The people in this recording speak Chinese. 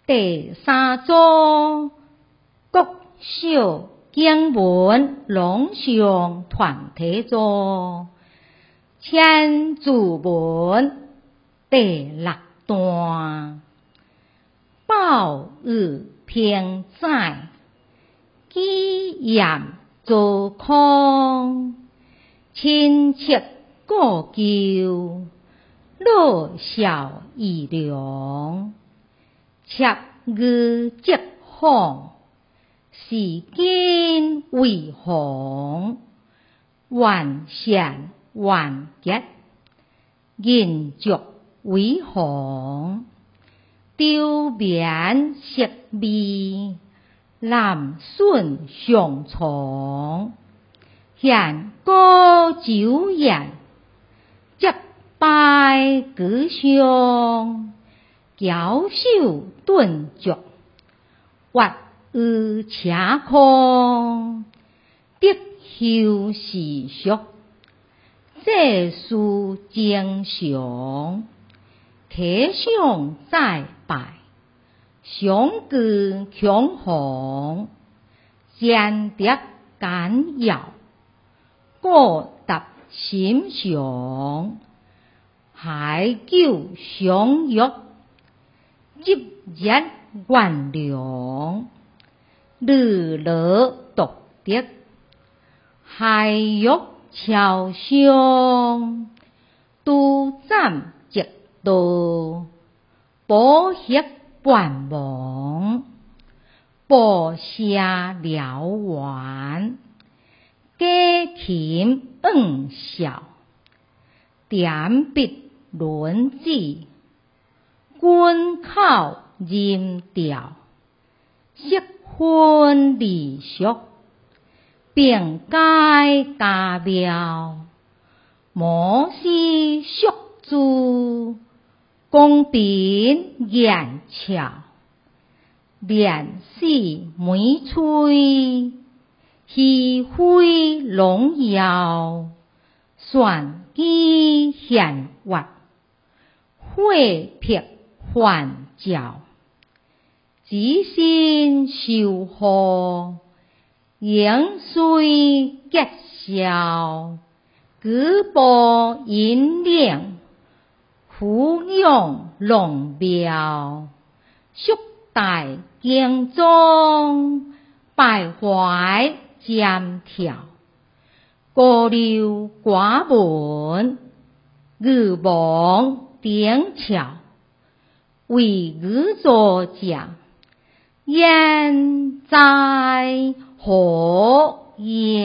第三组国小经文朗诵团体组，千字文第6段。报与平载，纪言做康，亲戚故旧，老少宜量。切语即访，时间为行，完善完结，延续为行。丢面色味，南顺上床。现歌酒宴，接拜举相。交手顿足，或与车空。得休时俗，这事正常。体相再拜，相具强行。间谍简要，各达心常。海久相约，日日原谅。日落独得，海玉桥上。都暂直道，宝血半亡。报谢了完，家禽恩孝。点笔论子，君口任调。适婚离俗，并皆家庙。摩西宿主，公平言巧。连世梅吹，熹妃荣耀。玄机显活，慧辟幻照。子孙寿贺，盈岁结孝。举报引领，抚养龙庙。宿大敬宗，拜怀渐调。高流寡闻，愚妄顶巧。为愚作者，焉在何言？